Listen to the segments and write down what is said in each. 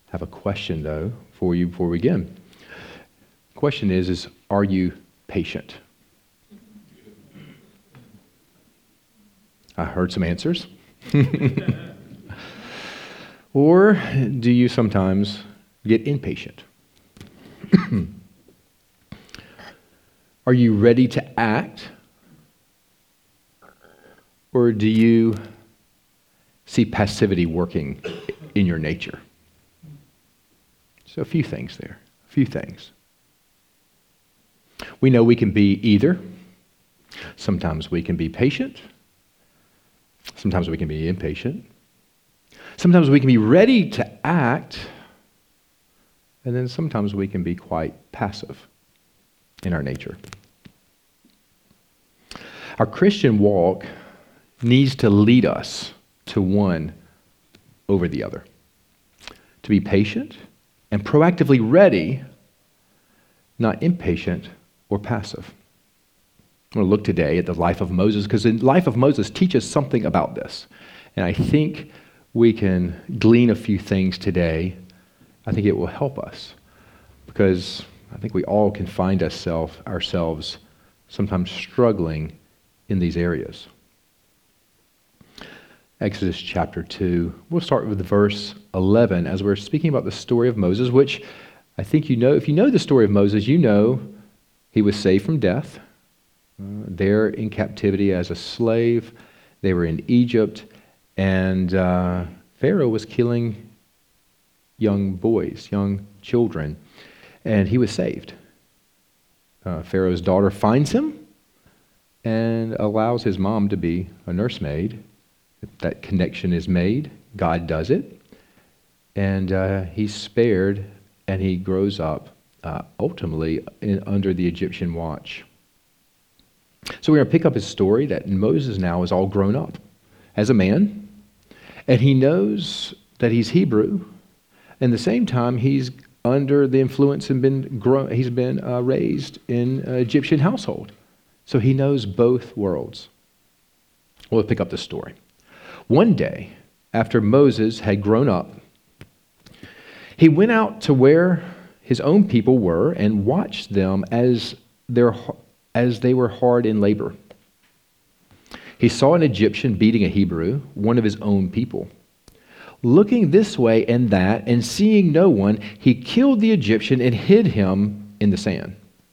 have a question, though, for you before we begin. The question is are you patient? I heard some answers. Or do you sometimes get impatient? Are you ready to act? Or do you see passivity working in your nature? So a few things there, a few things. We know we can be either. Sometimes we can be patient. Sometimes we can be impatient. Sometimes we can be ready to act. And then sometimes we can be quite passive in our nature. Our Christian walk needs to lead us to one over the other. To be patient and proactively ready, not impatient or passive. I'm going to look today at the life of Moses, because the life of Moses teaches something about this. And I think we can glean a few things today. I think it will help us, because I think we all can find ourselves sometimes struggling in these areas. Exodus chapter 2. We'll start with verse 11 as we're speaking about the story of Moses, which I think you know. If you know the story of Moses, you know he was saved from death. There in captivity as a slave. They were in Egypt, and Pharaoh was killing young boys, young children, and he was saved. Pharaoh's daughter finds him and allows his mom to be a nursemaid. That connection is made. God does it. And he's spared, and he grows up ultimately under the Egyptian watch. So we're going to pick up his story that Moses now is all grown up as a man, and he knows that he's Hebrew. And at the same time, he's under the influence and he's been raised in an Egyptian household. So he knows both worlds. We'll pick up the story. One day, after Moses had grown up, he went out to where his own people were and watched them as they were hard in labor. He saw an Egyptian beating a Hebrew, one of his own people. Looking this way and that, and seeing no one, he killed the Egyptian and hid him in the sand.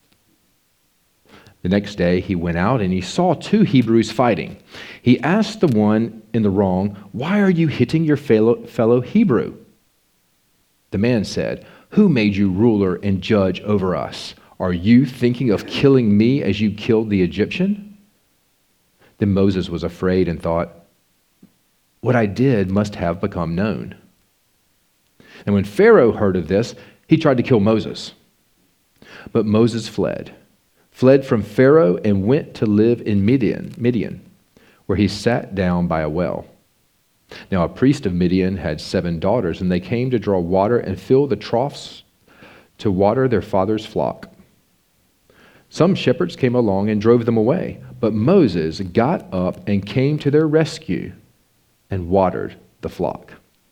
The next day he went out and he saw two Hebrews fighting. He asked the one in the wrong, "Why are you hitting your fellow Hebrew?" The man said, "Who made you ruler and judge over us? Are you thinking of killing me as you killed the Egyptian?" Then Moses was afraid and thought, "What I did must have become known." And when Pharaoh heard of this, he tried to kill Moses. But Moses fled from Pharaoh and went to live in Midian, where he sat down by a well. Now a priest of Midian had 7 daughters, and they came to draw water and fill the troughs to water their father's flock. Some shepherds came along and drove them away, but Moses got up and came to their rescue and watered the flock.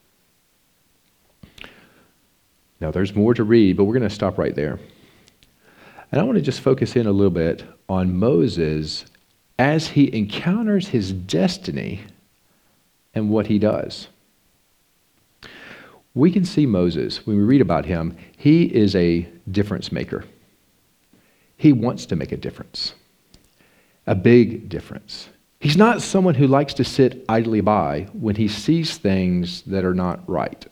Now there's more to read, but we're going to stop right there. And I want to just focus in a little bit on Moses as he encounters his destiny and what he does. We can see Moses, when we read about him, he is a difference maker. He wants to make a difference, a big difference. He's not someone who likes to sit idly by when he sees things that are not right.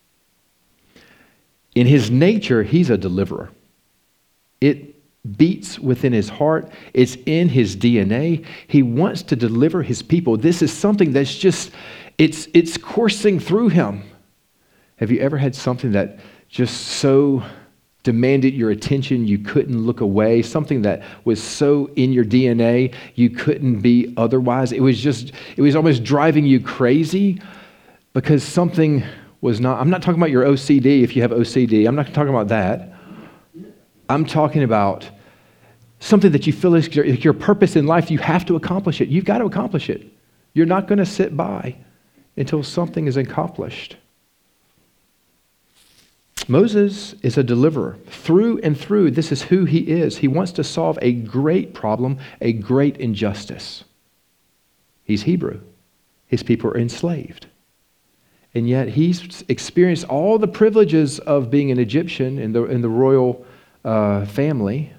In his nature, he's a deliverer. It beats within his heart. It's in his DNA. He wants to deliver his people. This is something that's just, it's coursing through him. Have you ever had something that just so demanded your attention you couldn't look away? Something that was so in your DNA you couldn't be otherwise? It was almost driving you crazy because something was not. I'm not talking about your OCD if you have OCD. I'm not talking about that. I'm talking about something that you feel is your purpose in life. You have to accomplish it. You've got to accomplish it. You're not going to sit by until something is accomplished. Moses is a deliverer. Through and through, this is who he is. He wants to solve a great problem, a great injustice. He's Hebrew. His people are enslaved. And yet he's experienced all the privileges of being an Egyptian in the royal family.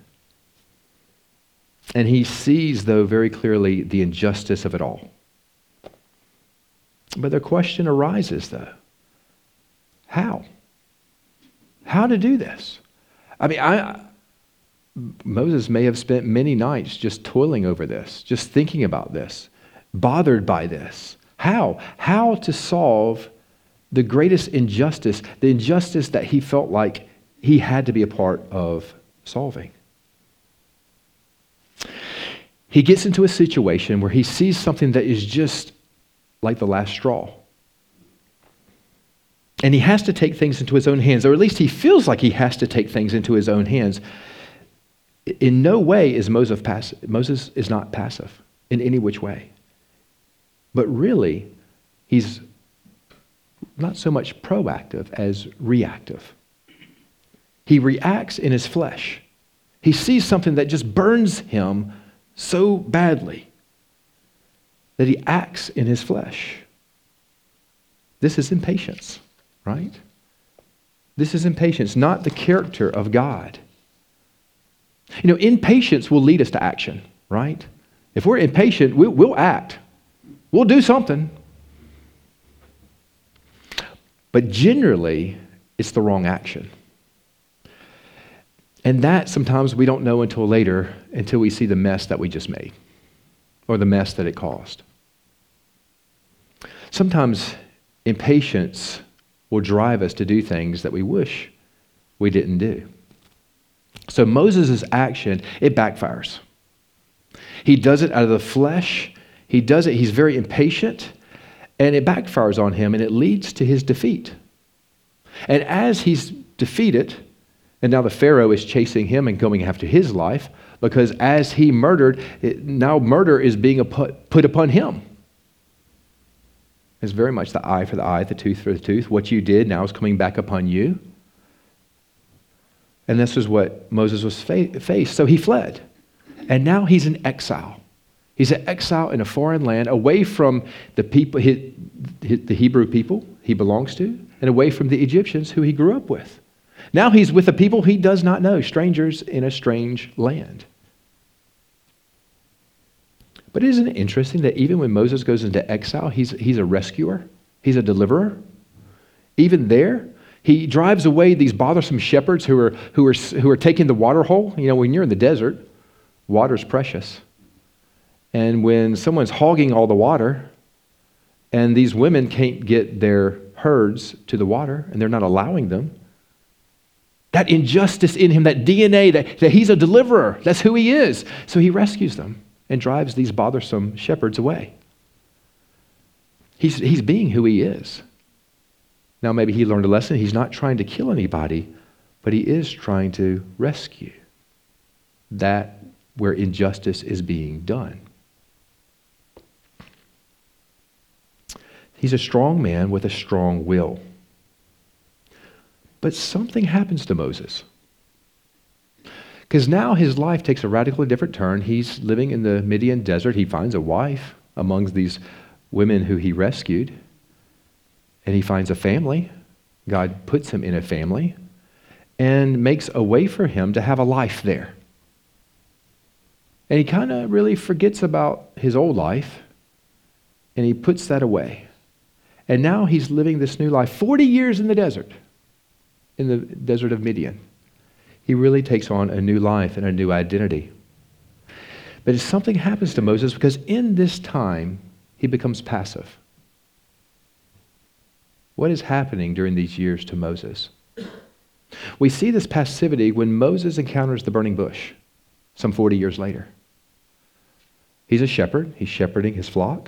And he sees, though, very clearly the injustice of it all. But the question arises, though, how? How to do this? I mean, Moses may have spent many nights just toiling over this, just thinking about this, bothered by this. How? How to solve the greatest injustice, the injustice that he felt like he had to be a part of solving. He gets into a situation where he sees something that is just like the last straw. And he has to take things into his own hands, or at least he feels like he has to take things into his own hands. In no way is Moses passive. Moses is not passive in any which way. But really, he's not so much proactive as reactive. He reacts in his flesh. He sees something that just burns him so badly that he acts in his flesh. This is impatience, right? This is impatience, not the character of God. You know, impatience will lead us to action, right? If we're impatient, we'll act. We'll do something. But generally, it's the wrong action. And that sometimes we don't know until later, until we see the mess that we just made or the mess that it caused. Sometimes impatience will drive us to do things that we wish we didn't do. So Moses' action, it backfires. He does it out of the flesh. He does it, he's very impatient, and it backfires on him, and it leads to his defeat. And as he's defeated, and now the Pharaoh is chasing him and going after his life, because as he murdered, now murder is being put upon him. It's very much the eye for the eye, the tooth for the tooth. What you did now is coming back upon you. And this is what Moses was faced. So he fled. And now he's in exile. He's an exile in a foreign land, away from the people, the Hebrew people he belongs to, and away from the Egyptians who he grew up with. Now he's with a people he does not know, strangers in a strange land. But isn't it interesting that even when Moses goes into exile, he's a rescuer, he's a deliverer? Even there, he drives away these bothersome shepherds who are taking the water hole. You know, when you're in the desert, water's precious. And when someone's hogging all the water, and these women can't get their herds to the water, and they're not allowing them, that injustice in him, that DNA, that he's a deliverer, that's who he is. So he rescues them and drives these bothersome shepherds away. He's being who he is. Now maybe he learned a lesson. He's not trying to kill anybody, but he is trying to rescue that where injustice is being done. He's a strong man with a strong will. But something happens to Moses. Because now his life takes a radically different turn. He's living in the Midian desert. He finds a wife amongst these women who he rescued. And he finds a family. God puts him in a family and makes a way for him to have a life there. And he kind of really forgets about his old life, and he puts that away. And now he's living this new life, 40 years in the desert of Midian. He really takes on a new life and a new identity. But something happens to Moses because in this time, he becomes passive. What is happening during these years to Moses? We see this passivity when Moses encounters the burning bush some 40 years later. He's a shepherd. He's shepherding his flock.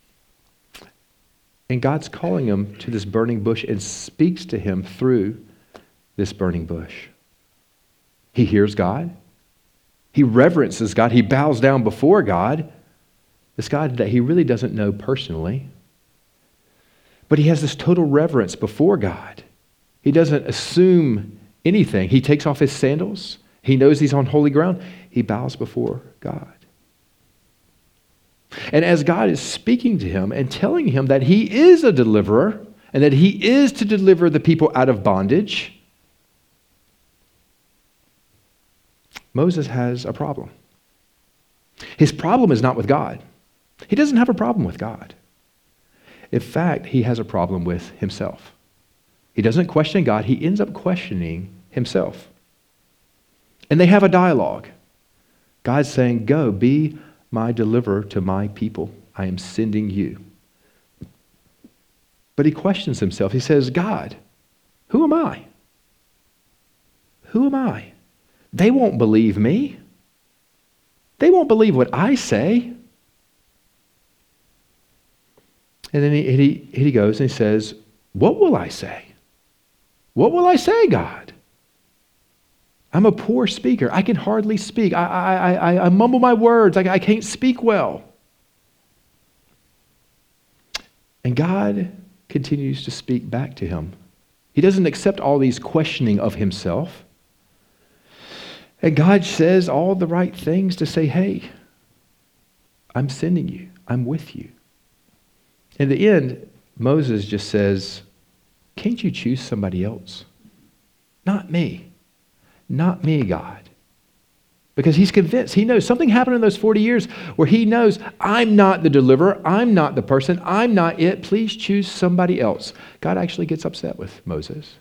And God's calling him to this burning bush and speaks to him through this burning bush. He hears God. He reverences God. He bows down before God, this God that he really doesn't know personally. But he has this total reverence before God. He doesn't assume anything. He takes off his sandals. He knows he's on holy ground. He bows before God. And as God is speaking to him and telling him that he is a deliverer and that he is to deliver the people out of bondage, Moses has a problem. His problem is not with God. He doesn't have a problem with God. In fact, he has a problem with himself. He doesn't question God. He ends up questioning himself. And they have a dialogue. God's saying, go, be my deliverer to my people. I am sending you. But he questions himself. He says, God, who am I? Who am I? They won't believe me. They won't believe what I say. And then he goes and he says, what will I say? What will I say, God? I'm a poor speaker. I can hardly speak. I mumble my words. I can't speak well. And God continues to speak back to him. He doesn't accept all these questioning of himself. And God says all the right things to say, hey, I'm sending you. I'm with you. In the end, Moses just says, can't you choose somebody else? Not me. Not me, God. Because he's convinced. He knows something happened in those 40 years where he knows, I'm not the deliverer. I'm not the person. I'm not it. Please choose somebody else. God actually gets upset with Moses.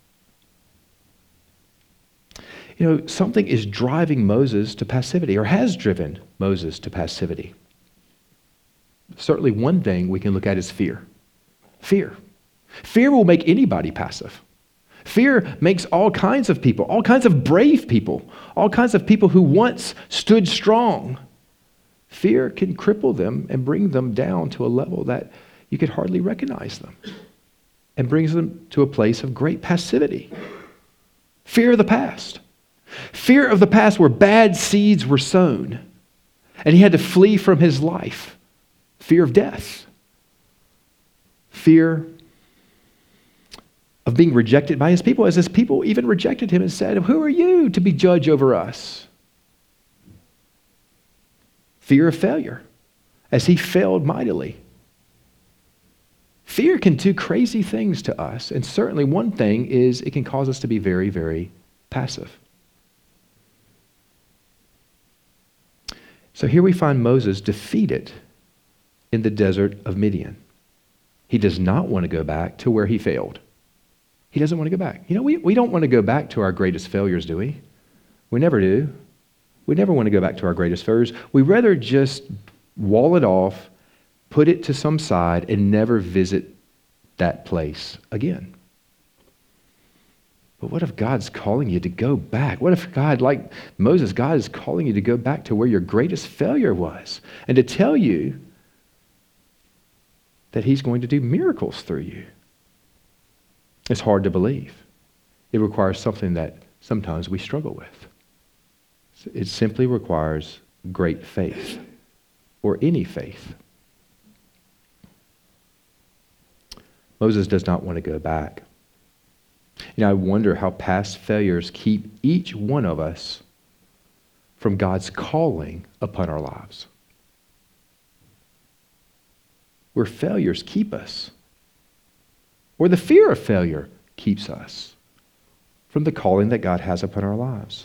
You know, something is driving Moses to passivity, or has driven Moses to passivity. Certainly one thing we can look at is fear. Fear. Fear will make anybody passive. Fear makes all kinds of people, all kinds of brave people, all kinds of people who once stood strong. Fear can cripple them and bring them down to a level that you could hardly recognize them, and brings them to a place of great passivity. Fear of the past. Fear of the past where bad seeds were sown and he had to flee from his life. Fear of death. Fear of being rejected by his people, as his people even rejected him and said, who are you to be judge over us? Fear of failure, as he failed mightily. Fear can do crazy things to us, and certainly one thing is it can cause us to be very, very passive. So here we find Moses defeated in the desert of Midian. He does not want to go back to where he failed. He doesn't want to go back. You know, we don't want to go back to our greatest failures, do we? We never do. We never want to go back to our greatest failures. We rather just wall it off, put it to some side, and never visit that place again. But what if God's calling you to go back? What if God, like Moses, God is calling you to go back to where your greatest failure was and to tell you that he's going to do miracles through you? It's hard to believe. It requires something that sometimes we struggle with. It simply requires great faith, or any faith. Moses does not want to go back. You know, I wonder how past failures keep each one of us from God's calling upon our lives. Where failures keep us, or the fear of failure keeps us from the calling that God has upon our lives.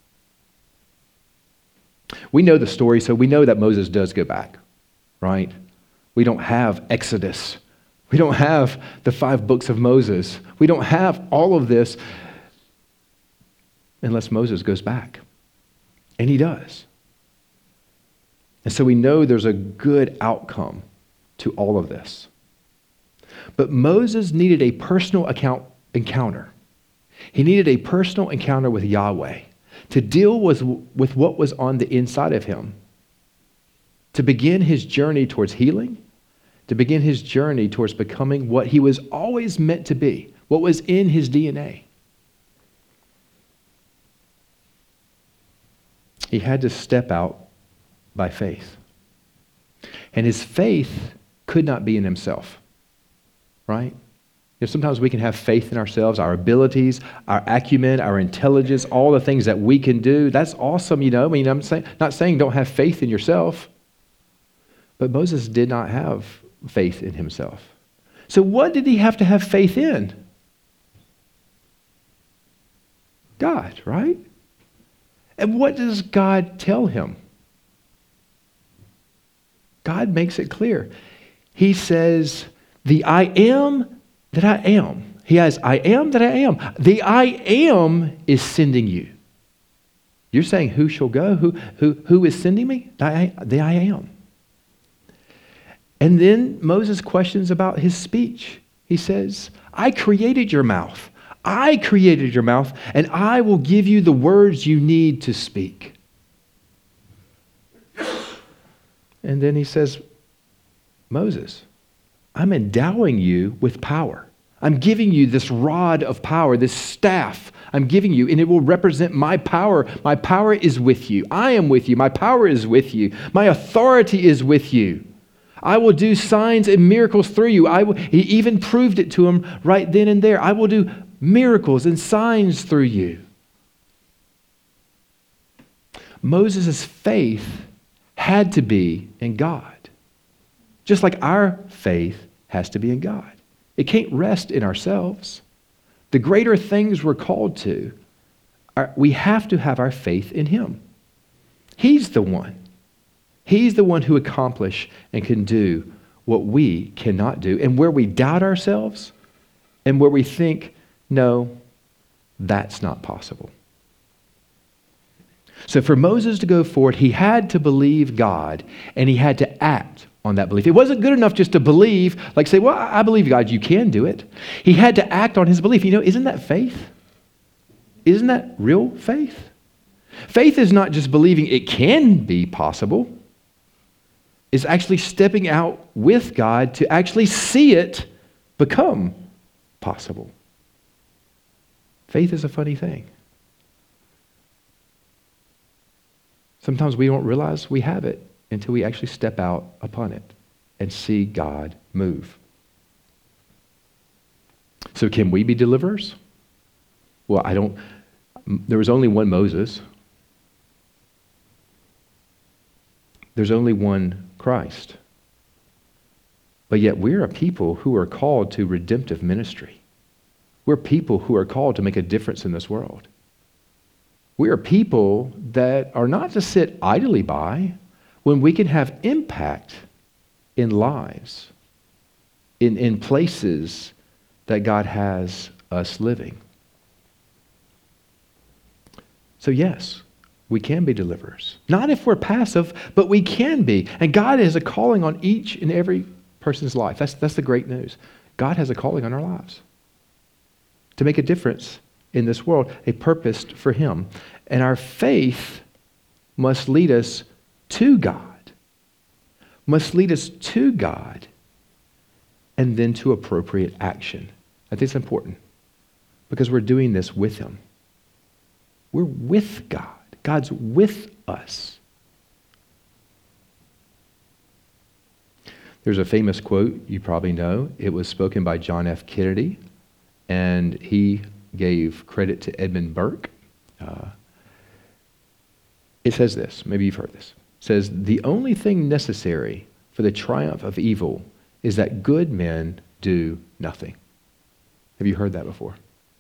We know the story, so we know that Moses does go back, right? We don't have Exodus. We don't have the 5 books of Moses. We don't have all of this unless Moses goes back. And he does. And so we know there's a good outcome to all of this. But Moses needed a personal encounter. He needed a personal encounter with Yahweh to deal with what was on the inside of him, to begin his journey towards healing, to begin his journey towards becoming what he was always meant to be, what was in his DNA. He had to step out by faith. And his faith could not be in himself, right? Sometimes we can have faith in ourselves, our abilities, our acumen, our intelligence, all the things that we can do. That's awesome, I'm not saying don't have faith in yourself. But Moses did not have faith in himself. So what did he have to have faith in? God, right? And what does God tell him? God makes it clear. He says, the I am that I am. He has, I am that I am. The I am is sending you. You're saying, who shall go? Who is sending me? The I am. And then Moses questions about his speech. He says, I created your mouth. I created your mouth, and I will give you the words you need to speak. And then he says, Moses, I'm endowing you with power. I'm giving you this rod of power, this staff I'm giving you, and it will represent my power. My power is with you. I am with you. My power is with you. My authority is with you. I will do signs and miracles through you. He even proved it to him right then and there. I will do miracles and signs through you. Moses' faith had to be in God, just like our faith has to be in God. It can't rest in ourselves. The greater things we're called to, we have to have our faith in Him. He's the one. He's the one who accomplishes and can do what we cannot do. And where we doubt ourselves and where we think, no, that's not possible. So for Moses to go forward, he had to believe God and he had to act on that belief. It wasn't good enough just to believe, like say, well, I believe God, you can do it. He had to act on his belief. Isn't that faith? Isn't that real faith? Faith is not just believing it can be possible. It's actually stepping out with God to actually see it become possible. Faith is a funny thing. Sometimes we don't realize we have it until we actually step out upon it and see God move. So can we be deliverers? Well, there was only one Moses. There's only one Christ. But yet we're a people who are called to redemptive ministry. We're people who are called to make a difference in this world. We are people that are not to sit idly by when we can have impact in lives, in places that God has us living. So yes, we can be deliverers. Not if we're passive, but we can be. And God has a calling on each and every person's life. That's the great news. God has a calling on our lives to make a difference in this world, a purpose for Him. And our faith must lead us to God, and then to appropriate action. I think it's important because we're doing this with Him. We're with God. God's with us. There's a famous quote you probably know. It was spoken by John F. Kennedy, and he gave credit to Edmund Burke. It says this, maybe you've heard this. It says, the only thing necessary for the triumph of evil is that good men do nothing. Have you heard that before?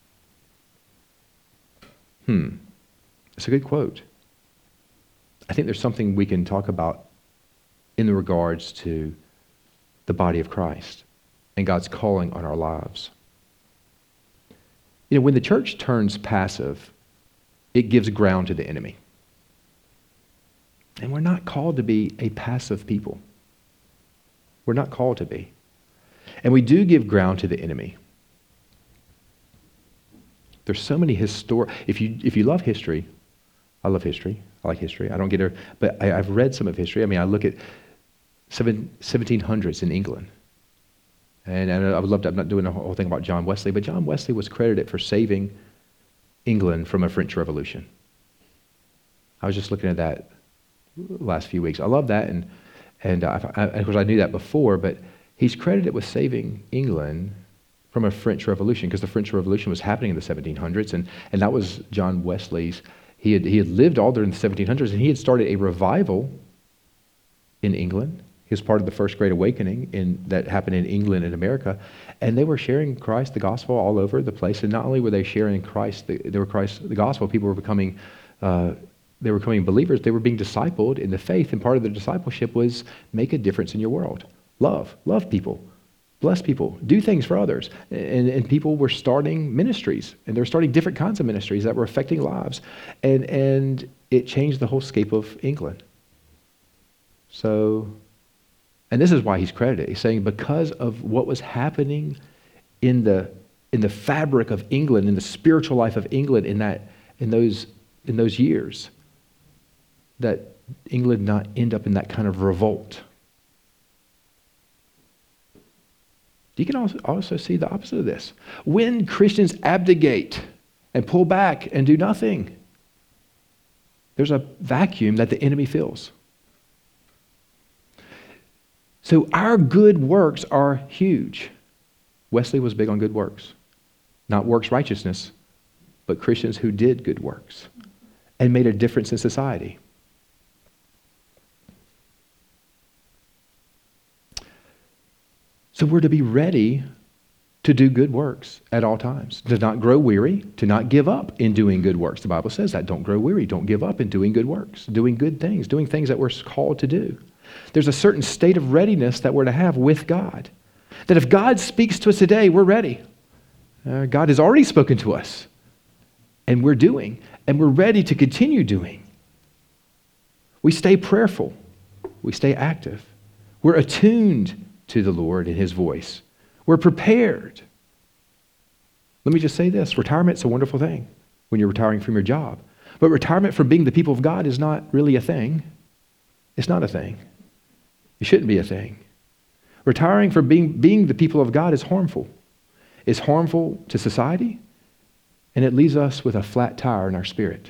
It's a good quote. I think there's something we can talk about in regards to the body of Christ and God's calling on our lives. When the church turns passive, it gives ground to the enemy. And we're not called to be a passive people. We're not called to be. And we do give ground to the enemy. There's so many if you love history, I love history. I like history. I don't get it, but I've read some of history. I look at 1700s in England. And I would love to, I'm not doing the whole thing about John Wesley, but John Wesley was credited for saving England from a French Revolution. I was just looking at that last few weeks. I love that, and of course I knew that before, but he's credited with saving England from a French Revolution, because the French Revolution was happening in the 1700s, and that was John Wesley's. He had lived all during the 1700s, and he had started a revival in England. He was part of the First Great Awakening that happened in England and America, and they were sharing Christ, the gospel, all over the place. And not only were they sharing Christ, the gospel, people were becoming believers. They were being discipled in the faith, and part of the discipleship was make a difference in your world. Love people, bless people, do things for others. And people were starting ministries, and they were starting different kinds of ministries that were affecting lives, and it changed the whole scape of England. So, and this is why he's credited. He's saying because of what was happening in the fabric of England, in the spiritual life of England in those years, that England not end up in that kind of revolt. You can also see the opposite of this. When Christians abdicate and pull back and do nothing, there's a vacuum that the enemy fills. So our good works are huge. Wesley was big on good works. Not works righteousness, but Christians who did good works and made a difference in society. So we're to be ready to do good works at all times, to not grow weary, to not give up in doing good works. The Bible says that. Don't grow weary. Don't give up in doing good works, doing good things, doing things that we're called to do. There's a certain state of readiness that we're to have with God. That if God speaks to us today, we're ready. God has already spoken to us, and we're doing, and we're ready to continue doing. We stay prayerful. We stay active. We're attuned to the Lord and His voice. We're prepared. Let me just say this. Retirement's a wonderful thing when you're retiring from your job. But retirement from being the people of God is not really a thing. It's not a thing. It shouldn't be a thing. Retiring from being the people of God is harmful. It's harmful to society, and it leaves us with a flat tire in our spirit.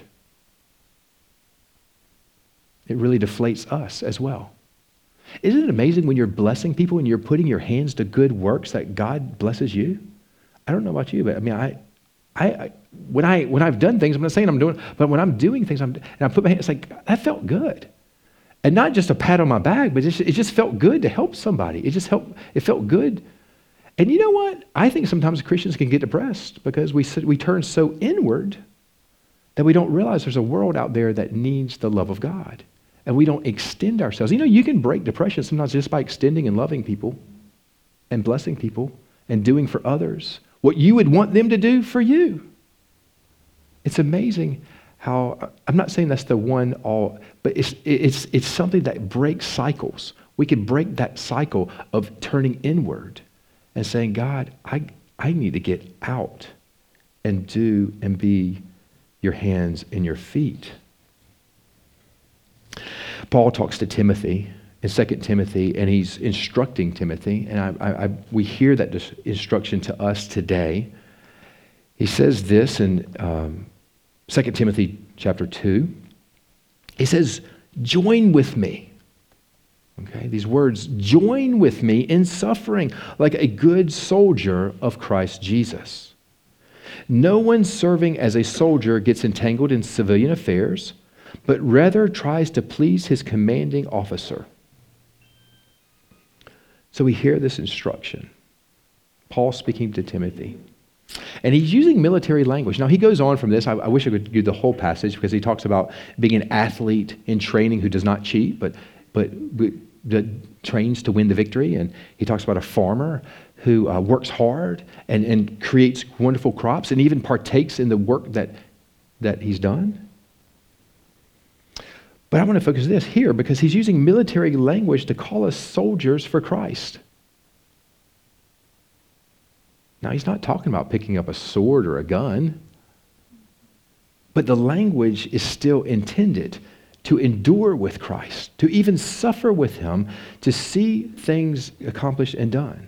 It really deflates us as well. Isn't it amazing when you're blessing people and you're putting your hands to good works that God blesses you? I don't know about you, but I mean, when I've done things, I'm not saying I'm doing, but when I'm doing things, and I put my hands, it's like, that felt good. And not just a pat on my back, but it just felt good to help somebody. It felt good. And you know what? I think sometimes Christians can get depressed because we turn so inward that we don't realize there's a world out there that needs the love of God. And we don't extend ourselves. You know, you can break depression sometimes just by extending and loving people and blessing people and doing for others what you would want them to do for you. It's amazing how, I'm not saying that's the one all, but it's something that breaks cycles. We can break that cycle of turning inward and saying, God, I need to get out and do and be your hands and your feet. Paul talks to Timothy in 2 Timothy, and he's instructing Timothy, and we hear that instruction to us today. He says this in 2 Timothy chapter 2. He says, join with me. Okay, these words, join with me in suffering like a good soldier of Christ Jesus. No one serving as a soldier gets entangled in civilian affairs, but rather tries to please his commanding officer. So we hear this instruction. Paul speaking to Timothy. And he's using military language. Now he goes on from this. I wish I could do the whole passage because he talks about being an athlete in training who does not cheat, but trains to win the victory. And he talks about a farmer who works hard and creates wonderful crops and even partakes in the work that he's done. But I want to focus this here because he's using military language to call us soldiers for Christ. Now, he's not talking about picking up a sword or a gun, but the language is still intended to endure with Christ, to even suffer with him, to see things accomplished and done,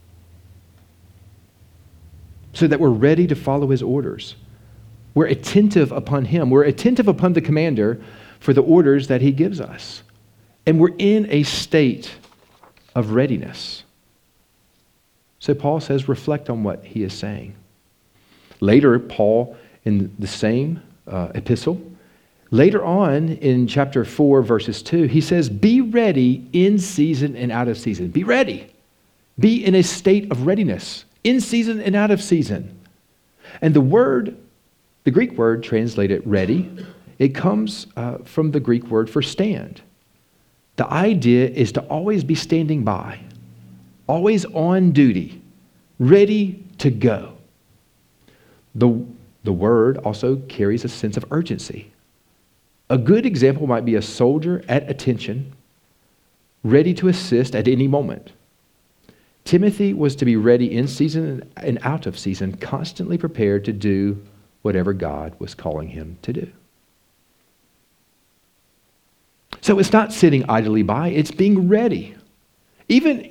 so that we're ready to follow his orders. We're attentive upon him. We're attentive upon the commander for the orders that he gives us. And we're in a state of readiness. So Paul says, reflect on what he is saying. Later, Paul, in the same epistle, later on in chapter 4, verses 2, he says, be ready in season and out of season. Be ready. Be in a state of readiness, in season and out of season. And the Greek word translated ready, it comes from the Greek word for stand. The idea is to always be standing by, always on duty, ready to go. The word also carries a sense of urgency. A good example might be a soldier at attention, ready to assist at any moment. Timothy was to be ready in season and out of season, constantly prepared to do whatever God was calling him to do. So it's not sitting idly by, it's being ready. Even,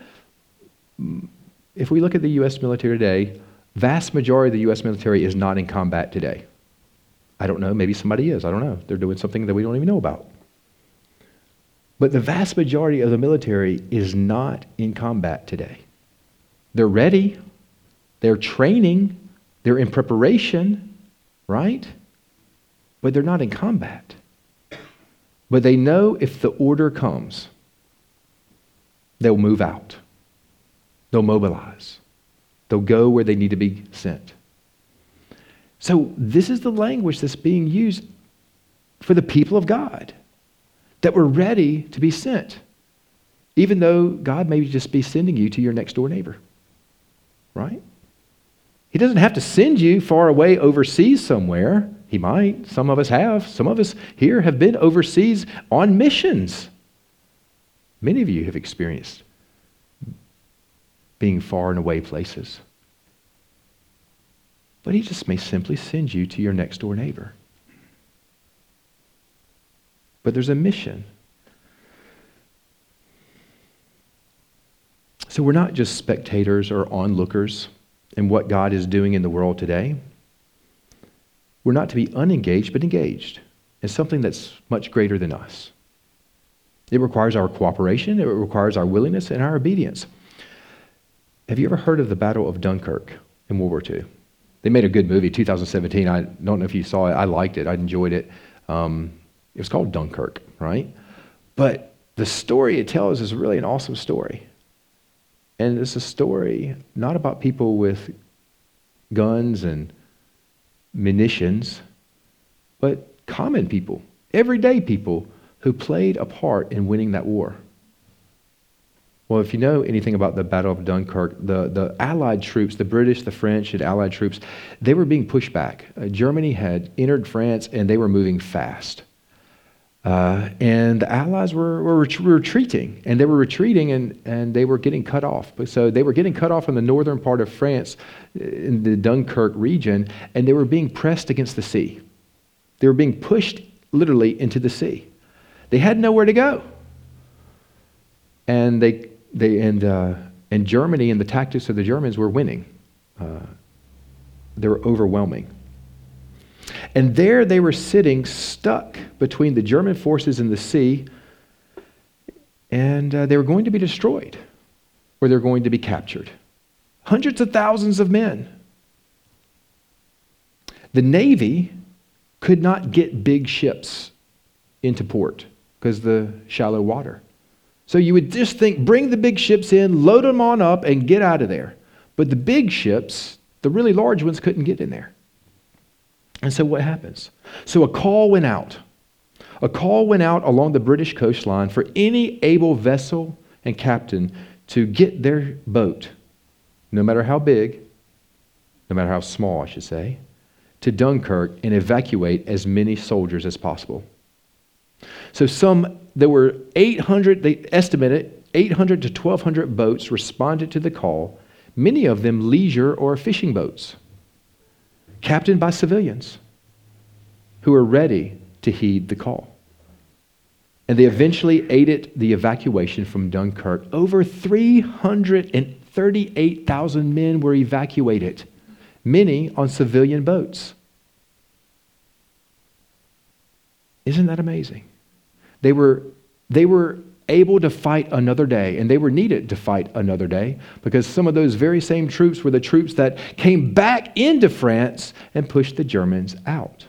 if we look at the U.S. military today, vast majority of the U.S. military is not in combat today. I don't know, maybe somebody is, I don't know. They're doing something that we don't even know about. But the vast majority of the military is not in combat today. They're ready, they're training, they're in preparation, right? But they're not in combat. But they know if the order comes, they'll move out. They'll mobilize. They'll go where they need to be sent. So this is the language that's being used for the people of God, that we're ready to be sent, even though God may just be sending you to your next door neighbor, right? He doesn't have to send you far away overseas somewhere. He might. Some of us have. Some of us here have been overseas on missions. Many of you have experienced being far and away places. But he just may simply send you to your next door neighbor. But there's a mission. So we're not just spectators or onlookers in what God is doing in the world today. We're not to be unengaged, but engaged in something that's much greater than us. It requires our cooperation, it requires our willingness and our obedience. Have you ever heard of the Battle of Dunkirk in World War II? They made a good movie, 2017. I don't know if you saw it. I liked it. I enjoyed it. It was called Dunkirk, right? But the story it tells is really an awesome story. And it's a story not about people with guns and munitions, but common people, everyday people who played a part in winning that war. Well, if you know anything about the Battle of Dunkirk, the Allied troops, the British, the French, and Allied troops, they were being pushed back. Germany had entered France, and they were moving fast. And the Allies were retreating, and they were retreating, and they were getting cut off. So they were getting cut off in the northern part of France, in the Dunkirk region, and they were being pressed against the sea. They were being pushed literally into the sea. They had nowhere to go. And and Germany and the tactics of the Germans were winning. They were overwhelming. And there they were sitting stuck between the German forces in the sea, and they were going to be destroyed, or they're going to be captured. Hundreds of thousands of men. The Navy could not get big ships into port because of the shallow water. So you would just think, bring the big ships in, load them on up, and get out of there. But the big ships, the really large ones, couldn't get in there. And so what happens? So a call went out. A call went out along the British coastline for any able vessel and captain to get their boat, no matter how big, no matter how small, I should say, to Dunkirk and evacuate as many soldiers as possible. So there were 800, they estimated 800 to 1,200 boats responded to the call, many of them leisure or fishing boats, captained by civilians who were ready to heed the call. And they eventually aided the evacuation from Dunkirk. Over 338,000 men were evacuated, many on civilian boats. Isn't that amazing? They were able to fight another day. And they were needed to fight another day because some of those very same troops were the troops that came back into France and pushed the Germans out.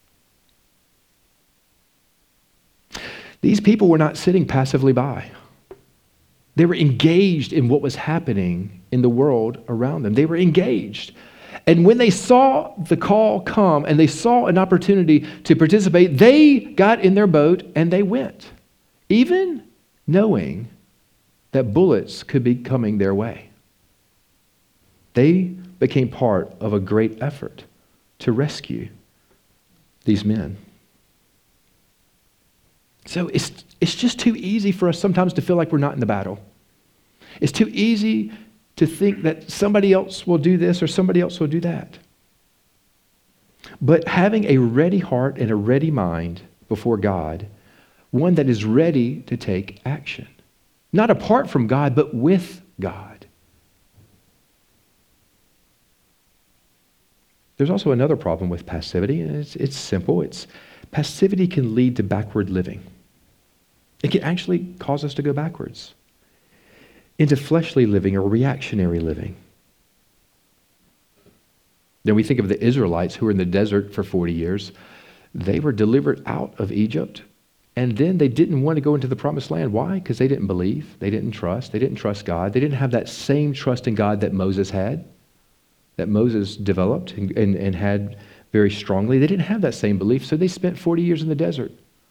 These people were not sitting passively by. They were engaged in what was happening in the world around them. They were engaged. And when they saw the call come and they saw an opportunity to participate, they got in their boat and they went, even knowing that bullets could be coming their way. They became part of a great effort to rescue these men. So it's just too easy for us sometimes to feel like we're not in the battle. It's too easy to think that somebody else will do this or somebody else will do that. But having a ready heart and a ready mind before God, one that is ready to take action, not apart from God, but with God. There's also another problem with passivity, and it's simple. Passivity can lead to backward living. It can actually cause us to go backwards into fleshly living or reactionary living. Then we think of the Israelites who were in the desert for 40 years. They were delivered out of Egypt, and then they didn't want to go into the promised land. Why? Because they didn't believe. They didn't trust. They didn't trust God. They didn't have that same trust in God that Moses had, that Moses developed and had very strongly. They didn't have that same belief, so they spent 40 years in the desert.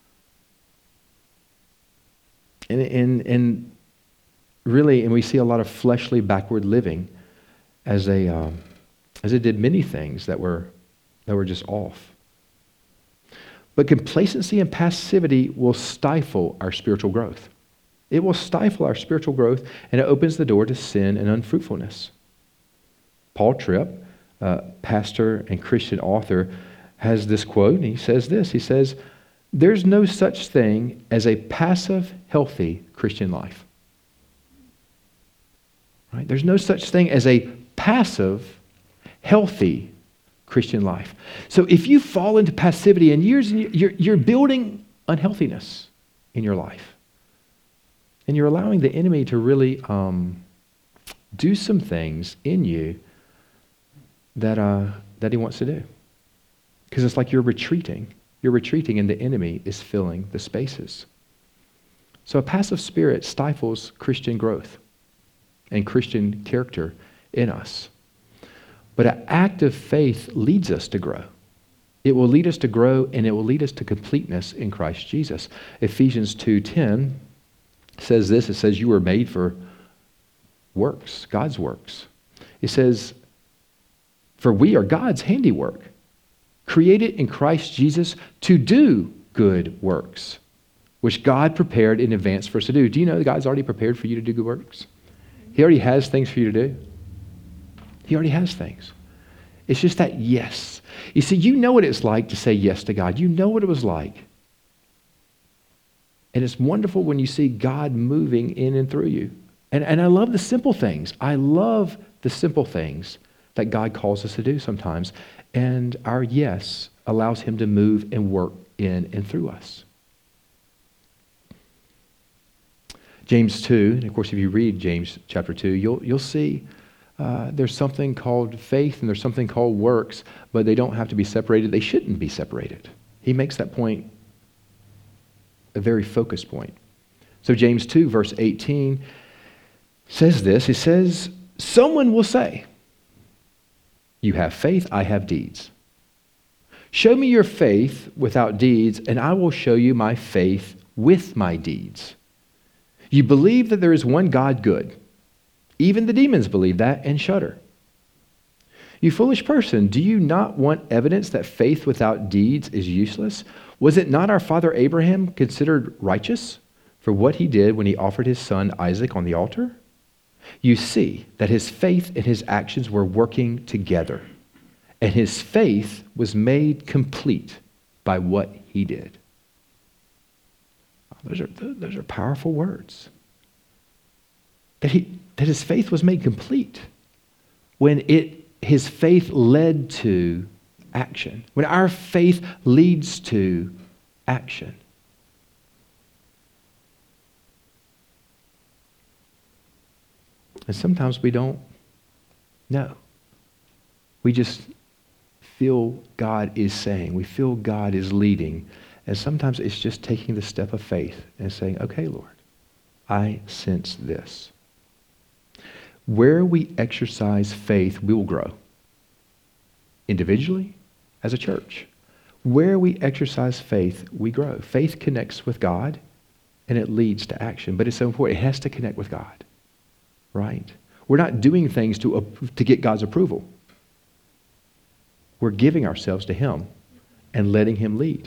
And really, and we see a lot of fleshly backward living as they did many things that were just off. But complacency and passivity will stifle our spiritual growth. It will stifle our spiritual growth, and it opens the door to sin and unfruitfulness. Paul Tripp, pastor and Christian author, has this quote, and he says this. He says, "There's no such thing as a passive, healthy Christian life." Right? There's no such thing as a passive, healthy Christian life. So if you fall into passivity and you're building unhealthiness in your life, and you're allowing the enemy to really do some things in you that he wants to do. Because it's like you're retreating. You're retreating and the enemy is filling the spaces. So a passive spirit stifles Christian growth and Christian character in us. But an active faith leads us to grow. It will lead us to grow, and it will lead us to completeness in Christ Jesus. Ephesians 2:10 says this. It says, you were made for works, God's works. It says, for we are God's handiwork, created in Christ Jesus to do good works, which God prepared in advance for us to do. Do you know that God's already prepared for you to do good works? He already has things for you to do. He already has things. It's just that yes. You see, you know what it's like to say yes to God. You know what it was like. And it's wonderful when you see God moving in and through you. And I love the simple things. I love the simple things that God calls us to do sometimes. And our yes allows him to move and work in and through us. James 2, and of course if you read James chapter 2, you'll see there's something called faith and there's something called works, but they don't have to be separated. They shouldn't be separated. He makes that point a very focused point. So James 2 verse 18 says this. He says, someone will say, you have faith, I have deeds. Show me your faith without deeds, and I will show you my faith with my deeds. You believe that there is one God good. Even the demons believe that and shudder. You foolish person, do you not want evidence that faith without deeds is useless? Was it not our father Abraham considered righteous for what he did when he offered his son Isaac on the altar? You see that his faith and his actions were working together, and his faith was made complete by what he did. Those are powerful words. That his faith was made complete when his faith led to action. When our faith leads to action. And sometimes we don't know. We just feel God is saying, we feel God is leading. And sometimes it's just taking the step of faith and saying, okay, Lord, I sense this. Where we exercise faith, we will grow. Individually, as a church. Where we exercise faith, we grow. Faith connects with God, and it leads to action. But it's so important. It has to connect with God, right? We're not doing things to get God's approval. We're giving ourselves to Him and letting Him lead.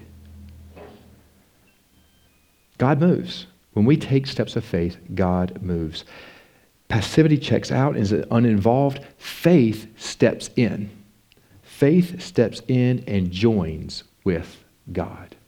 God moves. When we take steps of faith, God moves. Passivity checks out, is uninvolved. Faith steps in. Faith steps in and joins with God.